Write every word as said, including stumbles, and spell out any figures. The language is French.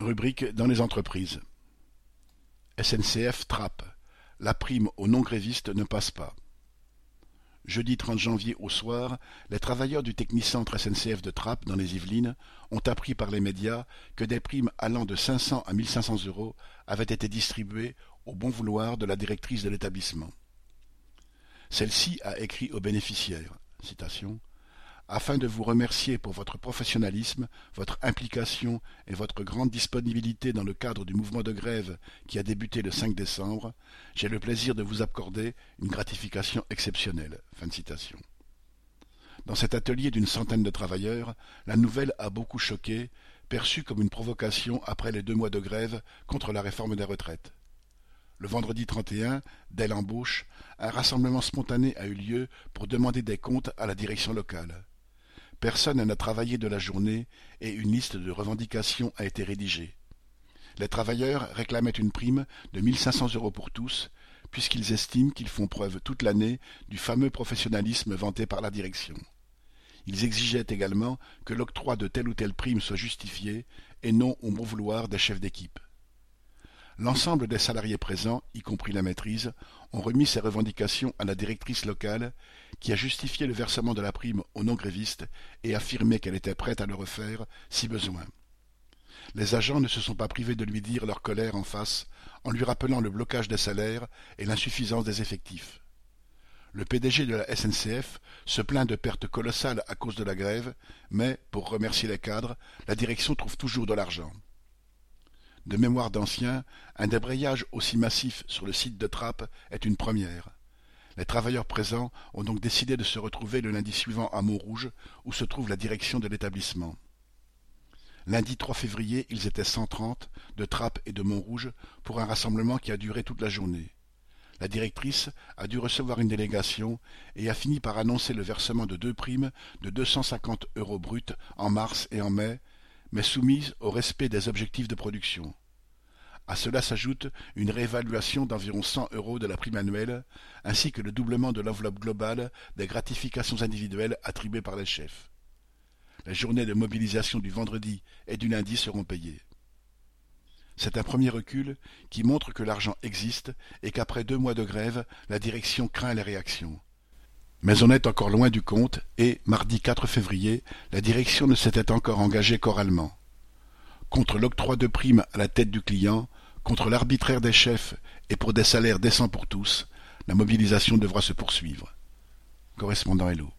Rubrique dans les entreprises. S N C F Trappe. La prime aux non-grévistes ne passe pas. Jeudi trente janvier au soir, les travailleurs du Technicentre S N C F de Trappes, dans les Yvelines, ont appris par les médias que des primes allant de cinq cents à mille cinq cents euros avaient été distribuées au bon vouloir de la directrice de l'établissement. Celle-ci a écrit aux bénéficiaires, citation, « Afin de vous remercier pour votre professionnalisme, votre implication et votre grande disponibilité dans le cadre du mouvement de grève qui a débuté le cinq décembre, j'ai le plaisir de vous accorder une gratification exceptionnelle. » Fin de citation. Dans cet atelier d'une centaine de travailleurs, la nouvelle a beaucoup choqué, perçue comme une provocation après les deux mois de grève contre la réforme des retraites. Le vendredi trente et un, dès l'embauche, un rassemblement spontané a eu lieu pour demander des comptes à la direction locale. Personne n'a travaillé de la journée et une liste de revendications a été rédigée. Les travailleurs réclamaient une prime de mille cinq cents euros pour tous, puisqu'ils estiment qu'ils font preuve toute l'année du fameux professionnalisme vanté par la direction. Ils exigeaient également que l'octroi de telle ou telle prime soit justifié et non au bon vouloir des chefs d'équipe. L'ensemble des salariés présents, y compris la maîtrise, ont remis ces revendications à la directrice locale qui a justifié le versement de la prime aux non-grévistes et affirmé qu'elle était prête à le refaire si besoin. Les agents ne se sont pas privés de lui dire leur colère en face en lui rappelant le blocage des salaires et l'insuffisance des effectifs. Le P D G de la S N C F se plaint de pertes colossales à cause de la grève, mais, pour remercier les cadres, la direction trouve toujours de l'argent. De mémoire d'anciens, un débrayage aussi massif sur le site de Trappes est une première. Les travailleurs présents ont donc décidé de se retrouver le lundi suivant à Montrouge, où se trouve la direction de l'établissement. Lundi trois février, ils étaient cent trente, de Trappes et de Montrouge, pour un rassemblement qui a duré toute la journée. La directrice a dû recevoir une délégation et a fini par annoncer le versement de deux primes de deux cent cinquante euros bruts en mars et en mai, mais soumise au respect des objectifs de production. À cela s'ajoute une réévaluation d'environ cent euros de la prime annuelle, ainsi que le doublement de l'enveloppe globale des gratifications individuelles attribuées par les chefs. Les journées de mobilisation du vendredi et du lundi seront payées. C'est un premier recul qui montre que l'argent existe et qu'après deux mois de grève, la direction craint les réactions. Mais on est encore loin du compte et, mardi quatre février, la direction ne s'était encore engagée qu'oralement. Contre l'octroi de primes à la tête du client, contre l'arbitraire des chefs et pour des salaires décents pour tous, la mobilisation devra se poursuivre. Correspondant Hello.